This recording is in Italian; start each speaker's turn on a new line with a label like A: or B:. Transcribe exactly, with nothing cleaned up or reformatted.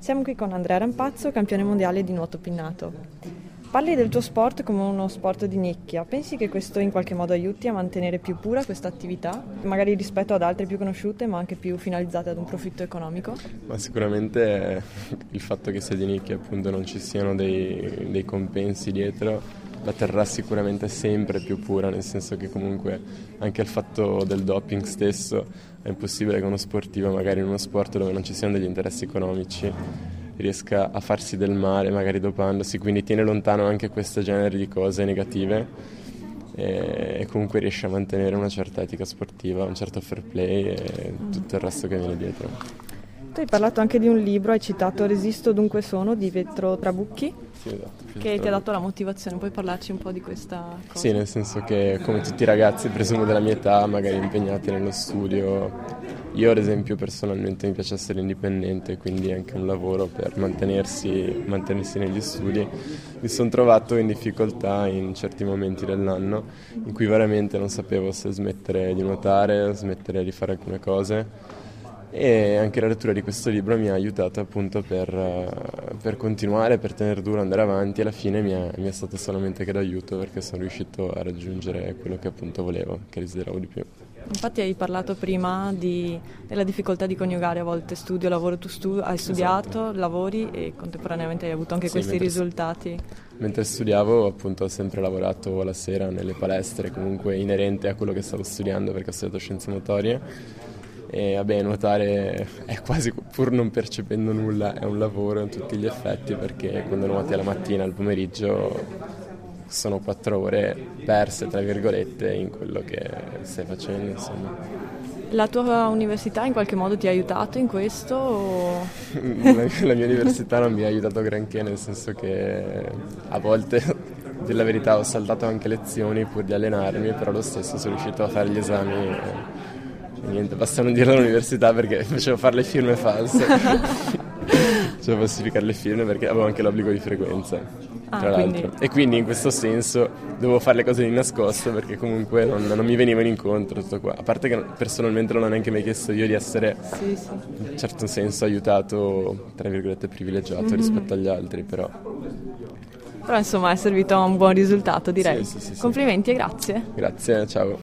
A: Siamo qui con Andrea Rampazzo, campione mondiale di nuoto pinnato. Parli del tuo sport come uno sport di nicchia. Pensi che questo in qualche modo aiuti a mantenere più pura questa attività, magari rispetto ad altre più conosciute ma anche più finalizzate ad un profitto economico?
B: Ma sicuramente il fatto che sia di nicchia, appunto, non ci siano dei, dei compensi dietro, la terrà sicuramente sempre più pura, nel senso che comunque anche il fatto del doping stesso è impossibile che uno sportivo, magari in uno sport dove non ci siano degli interessi economici, riesca a farsi del male magari dopandosi, quindi tiene lontano anche questo genere di cose negative e comunque riesce a mantenere una certa etica sportiva, un certo fair play e tutto il resto che viene dietro.
A: Tu hai parlato anche di un libro, hai citato Resisto dunque sono di Pietro Trabucchi.
B: Sì, esatto,
A: che ti ha dato la motivazione, puoi parlarci un po' di questa cosa?
B: Sì, nel senso che come tutti i ragazzi, presumo della mia età, magari impegnati nello studio, io ad esempio personalmente mi piace essere indipendente, quindi anche un lavoro per mantenersi, mantenersi negli studi. Mi sono trovato in difficoltà in certi momenti dell'anno in cui veramente non sapevo se smettere di nuotare, smettere di fare alcune cose. E anche la lettura di questo libro mi ha aiutato appunto per, per continuare, per tenere duro, andare avanti, e alla fine mi è, mi è stato solamente che d'aiuto, perché sono riuscito a raggiungere quello che appunto volevo, che desideravo di più.
A: Infatti hai parlato prima di, della difficoltà di coniugare a volte studio, lavoro, tu stu- hai studiato, esatto. Lavori e contemporaneamente hai avuto anche sì, questi mentre, risultati.
B: Mentre studiavo appunto ho sempre lavorato la sera nelle palestre, comunque inerente a quello che stavo studiando, perché ho studiato scienze motorie. E vabbè, nuotare è quasi, pur non percependo nulla, è un lavoro a tutti gli effetti, perché quando nuoti alla mattina, al pomeriggio sono quattro ore perse tra virgolette in quello che stai facendo, insomma.
A: La tua università in qualche modo ti ha aiutato in questo? O...
B: la, la mia università non mi ha aiutato granché, nel senso che a volte, per la verità, ho saltato anche lezioni pur di allenarmi, però lo stesso sono riuscito a fare gli esami e... Niente, basta non dirlo all'università perché facevo fare le firme false. Facevo falsificare le firme perché avevo anche l'obbligo di frequenza,
A: ah,
B: tra
A: quindi...
B: l'altro. E quindi in questo senso dovevo fare le cose di nascosto, perché comunque non, non mi venivano incontro tutto qua. A parte che personalmente non ho neanche mai chiesto io di essere,
A: sì, sì.
B: in un certo senso, aiutato, tra virgolette privilegiato mm-hmm. rispetto agli altri, però...
A: Però insomma è servito a un buon risultato, direi.
B: Sì, sì, sì,
A: Complimenti
B: sì.
A: e grazie.
B: Grazie, ciao.